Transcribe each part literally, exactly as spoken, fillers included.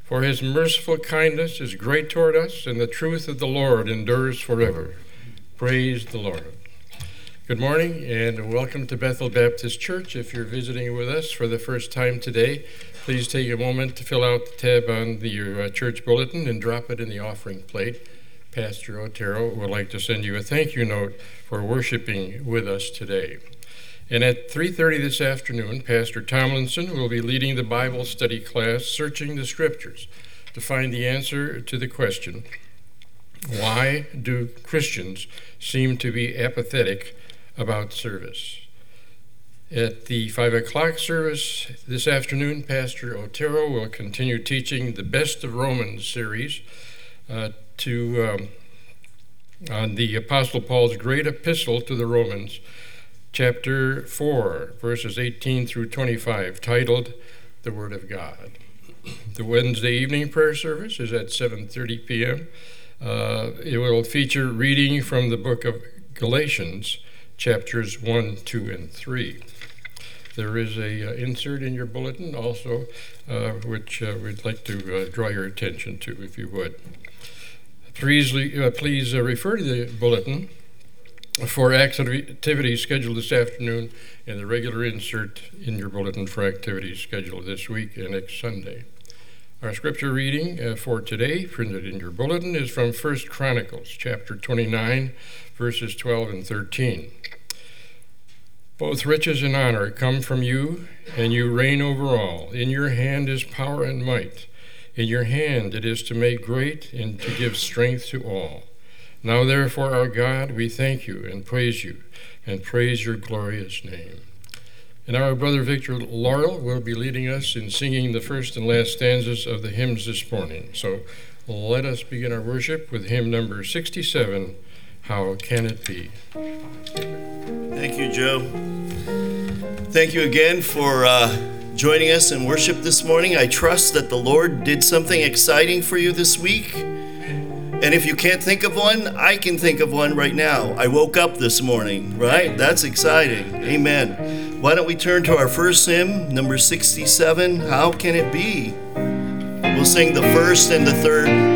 For his merciful kindness is great toward us, and the truth of the Lord endures forever. Praise the Lord. Good morning, and welcome to Bethel Baptist Church. If you're visiting with us for the first time today, please take a moment to fill out the tab on the, your uh, church bulletin and drop it in the offering plate. Pastor Otero would like to send you a thank you note for worshiping with us today. And at three thirty this afternoon, Pastor Tomlinson will be leading the Bible study class, Searching the Scriptures, to find the answer to the question, why do Christians seem to be apathetic about service? At the five o'clock service this afternoon, Pastor Otero will continue teaching the Best of Romans series uh, to um, on the Apostle Paul's great epistle to the Romans, chapter four, verses eighteen through twenty-five, titled The Word of God. The Wednesday evening prayer service is at seven thirty p.m. Uh, it will feature reading from the book of Galatians, chapters one, two, and three. There is a uh, insert in your bulletin also, uh, which uh, we'd like to uh, draw your attention to, if you would. Please, uh, please uh, refer to the bulletin for activities scheduled this afternoon and the regular insert in your bulletin for activities scheduled this week and next Sunday. Our scripture reading uh, for today, printed in your bulletin, is from First Chronicles, chapter twenty-nine, verses twelve and thirteen. Both riches and honor come from you, and you reign over all. In your hand is power and might. In your hand it is to make great and to give strength to all. Now, therefore, our God, we thank you and praise you and praise your glorious name. And our brother Victor Laurel will be leading us in singing the first and last stanzas of the hymns this morning. So let us begin our worship with hymn number sixty-seven, How Can It Be? Thank you, Joe. Thank you again for uh, joining us in worship this morning. I trust that the Lord did something exciting for you this week. And if you can't think of one, I can think of one right now. I woke up this morning, right? That's exciting. Amen. Why don't we turn to our first hymn, number sixty-seven, How Can It Be? We'll sing the first and the third.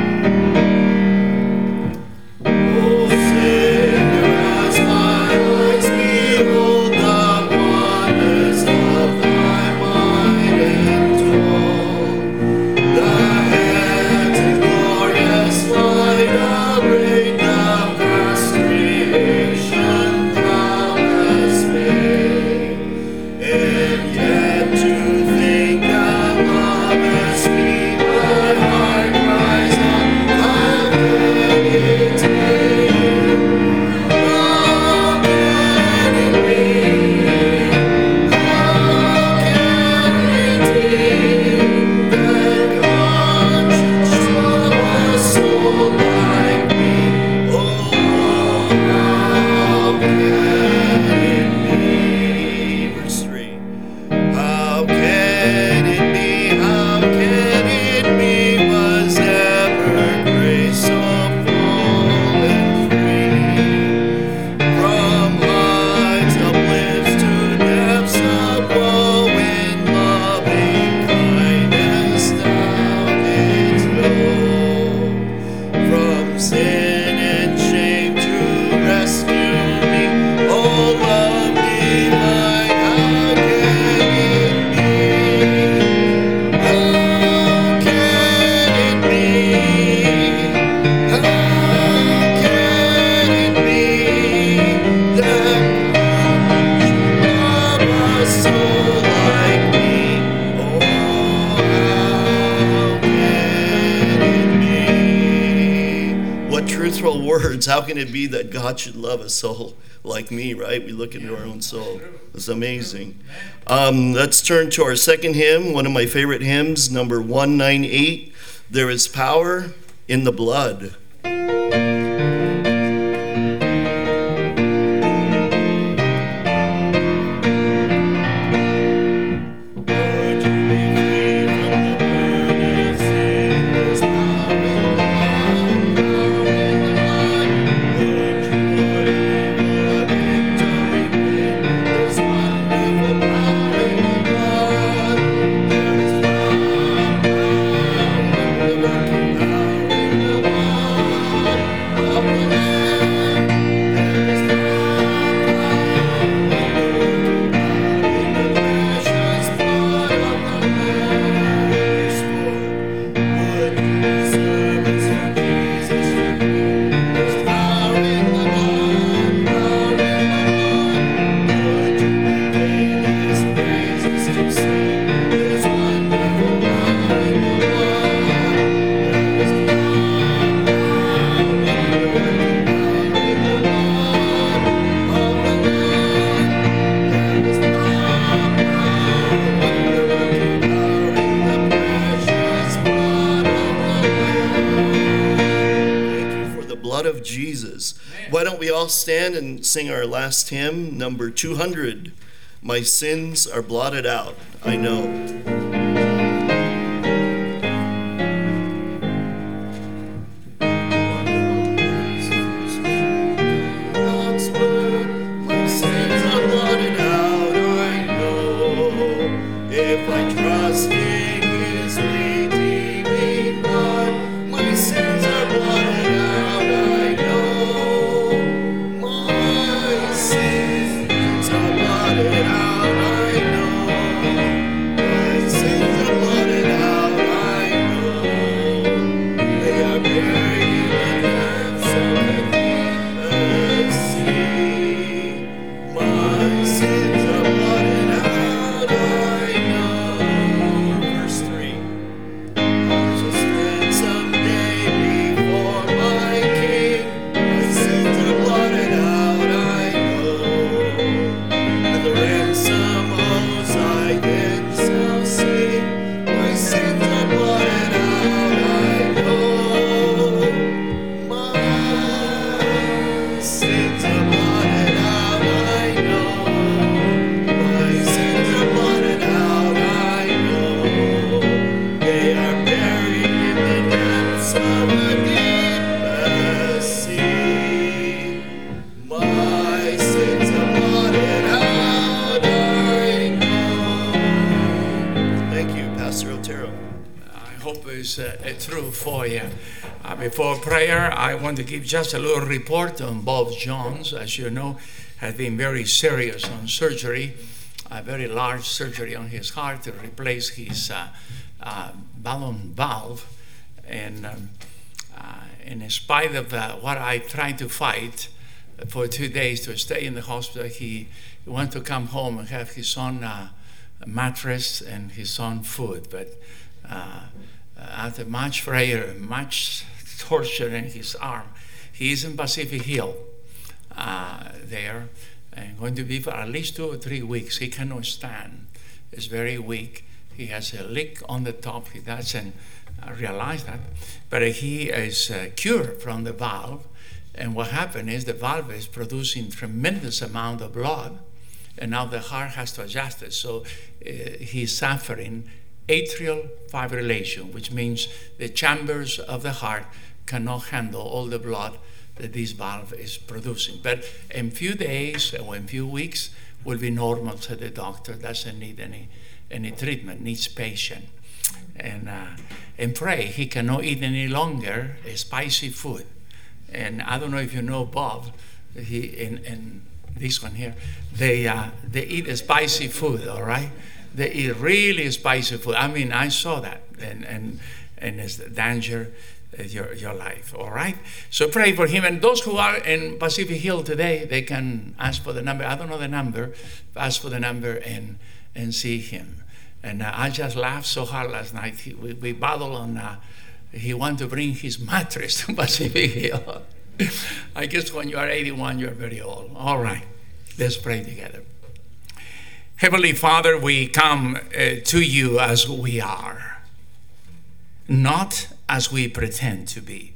How can it be that God should love a soul like me, right? We look into our own soul. It's amazing. Um, let's turn to our second hymn, one of my favorite hymns, number one ninety-eight. There is power in the blood. Power blood of Jesus. Why don't we all stand and sing our last hymn, number two hundred, My Sins Are Blotted Out, I Know. For you. Uh, before prayer, I want to give just a little report on Bob Jones. As you know, has been very serious on surgery, a very large surgery on his heart to replace his uh, uh, balloon valve. And um, uh, in spite of uh, what I tried to fight for two days to stay in the hospital, he wanted to come home and have his own uh, mattress and his own food. But uh, after much prayer, much torture in his arm, he is in Pacific Hill uh, there, and going to be for at least two or three weeks. He cannot stand. He's very weak. He has a leak on the top. He doesn't uh, realize that, but he is uh, cured from the valve. And what happened is the valve is producing tremendous amount of blood, and now the heart has to adjust it. So uh, he's suffering atrial fibrillation, which means the chambers of the heart cannot handle all the blood that this valve is producing. But in few days or in few weeks will be normal, to the doctor. Doesn't need any any treatment, needs patient. And uh, and pray he cannot eat any longer a spicy food. And I don't know if you know Bob, he in, in this one here, they uh, they eat a spicy food, all right? They eat really spicy food. I mean, I saw that, and and and it's the danger of your your life. All right. So pray for him, and those who are in Pacific Hill today, they can ask for the number. I don't know the number. Ask for the number and and see him. And uh, I just laughed so hard last night. He, we we battled on. Uh, he wanted to bring his mattress to Pacific Hill. I guess when you are eighty-one, you're very old. All right. Let's pray together. Heavenly Father, we come uh, to you as we are, not as we pretend to be.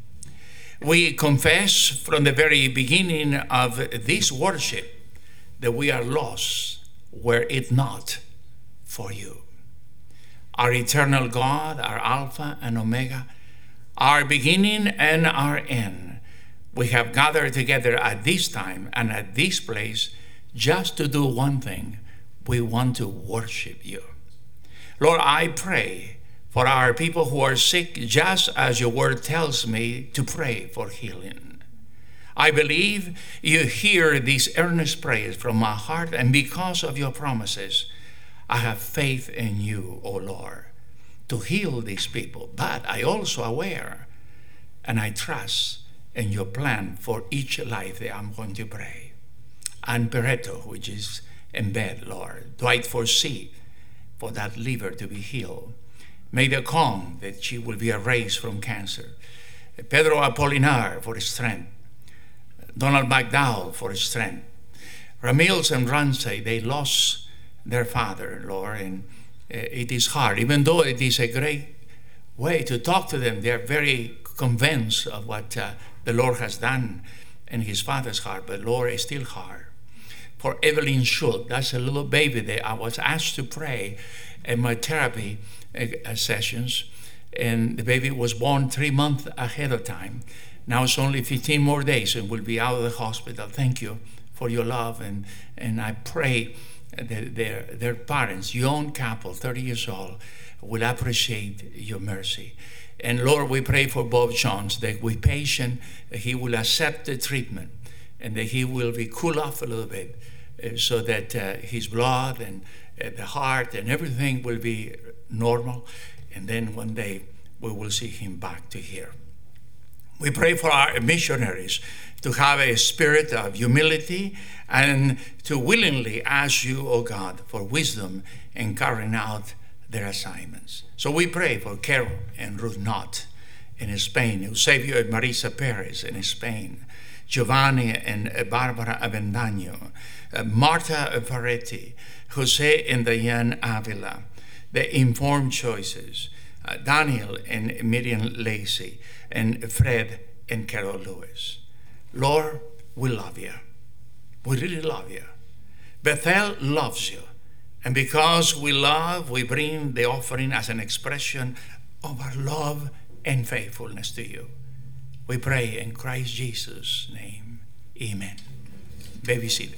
We confess from the very beginning of this worship that we are lost were it not for you. Our eternal God, our Alpha and Omega, our beginning and our end. We have gathered together at this time and at this place just to do one thing. We want to worship you. Lord, I pray for our people who are sick, just as your word tells me to pray for healing. I believe you hear these earnest prayers from my heart, and because of your promises, I have faith in you, O Lord, to heal these people. But I also aware and I trust in your plan for each life that I'm going to pray. And Peretto, which is in bed, Lord, do I foresee for that liver to be healed. May the calm that she will be erased from cancer. Pedro Apolinar for his strength. Donald McDowell for his strength. Ramils and Ramsey, they lost their father, Lord, and it is hard. Even though it is a great way to talk to them, they're very convinced of what uh, the Lord has done in his father's heart, but Lord is still hard. For Evelyn Schultz, that's a little baby that I was asked to pray in my therapy uh, sessions, and the baby was born three months ahead of time. Now it's only fifteen more days and will be out of the hospital. Thank you for your love, and, and I pray that their, their parents, young couple, thirty years old, will appreciate your mercy. And Lord, we pray for Bob Jones, that with patience, he will accept the treatment and that he will be cool off a little bit uh, so that uh, his blood and uh, the heart and everything will be normal. And then one day we will see him back to here. We pray for our missionaries to have a spirit of humility and to willingly ask you, oh God, for wisdom in carrying out their assignments. So we pray for Carol and Ruth Knott in Spain, Eusebio and Marisa Perez in Spain, Giovanni and Barbara Avendaño, uh, Marta Ferretti, Jose and Diane Avila, the Informed Choices, uh, Daniel and Miriam Lacey, and Fred and Carol Lewis. Lord, we love you. We really love you. Bethel loves you. And because we love, we bring the offering as an expression of our love and faithfulness to you. We pray in Christ Jesus' name. Amen. May be seated.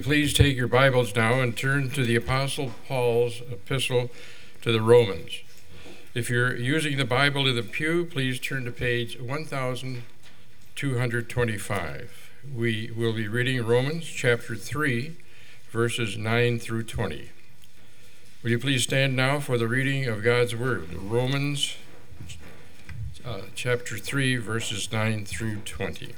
please take your Bibles now and turn to the Apostle Paul's epistle to the Romans. If you're using the Bible in the pew, please turn to page one thousand two hundred twenty-five. We will be reading Romans chapter three, verses nine through twenty. Will you please stand now for the reading of God's Word? Romans uh, chapter three, verses nine through twenty.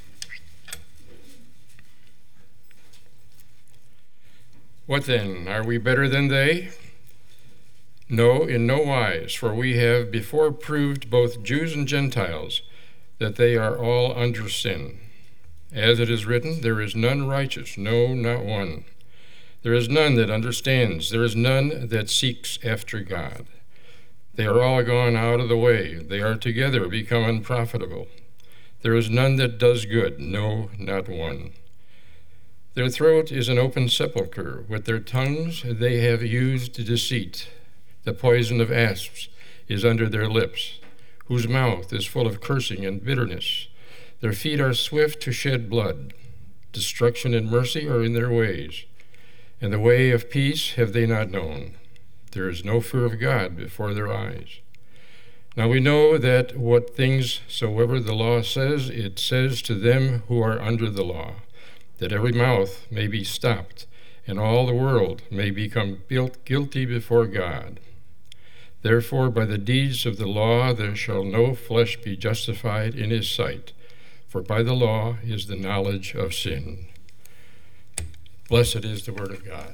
What then? Are we better than they? No, in no wise, for we have before proved both Jews and Gentiles that they are all under sin. As it is written, there is none righteous, no, not one. There is none that understands, there is none that seeks after God. They are all gone out of the way, they are together become unprofitable. There is none that does good, no, not one. Their throat is an open sepulchre, with their tongues they have used deceit. The poison of asps is under their lips, whose mouth is full of cursing and bitterness. Their feet are swift to shed blood. Destruction and mercy are in their ways, and the way of peace have they not known. There is no fear of God before their eyes. Now we know that what things soever the law says, it says to them who are under the law, that every mouth may be stopped, and all the world may become guilty before God. Therefore, by the deeds of the law there shall no flesh be justified in his sight, for by the law is the knowledge of sin. Blessed is the word of God.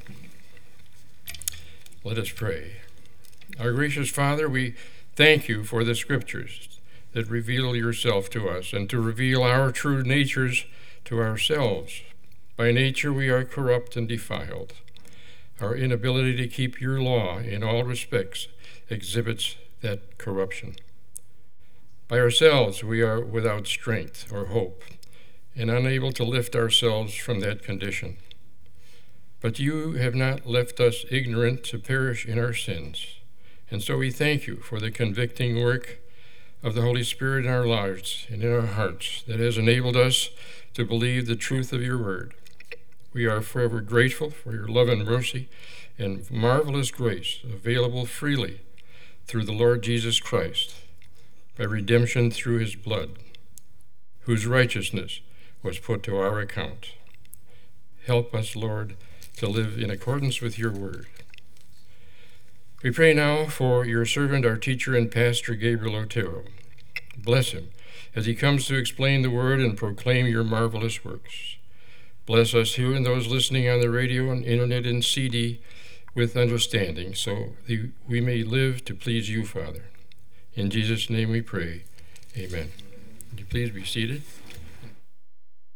Let us pray. Our gracious Father, we thank you for the scriptures that reveal yourself to us and to reveal our true natures to ourselves. By nature we are corrupt and defiled. Our inability to keep your law in all respects exhibits that corruption. By ourselves we are without strength or hope and unable to lift ourselves from that condition. But you have not left us ignorant to perish in our sins, and so we thank you for the convicting work of the Holy Spirit in our lives and in our hearts that has enabled us to believe the truth of your word. We are forever grateful for your love and mercy and marvelous grace available freely through the Lord Jesus Christ, by redemption through his blood, whose righteousness was put to our account. Help us, Lord, to live in accordance with your word. We pray now for your servant, our teacher and pastor, Gabriel Otero. Bless him as he comes to explain the word and proclaim your marvelous works. Bless us here and those listening on the radio and internet and C D with understanding, so that we may live to please you, Father. In Jesus' name we pray. Amen. Would you please be seated?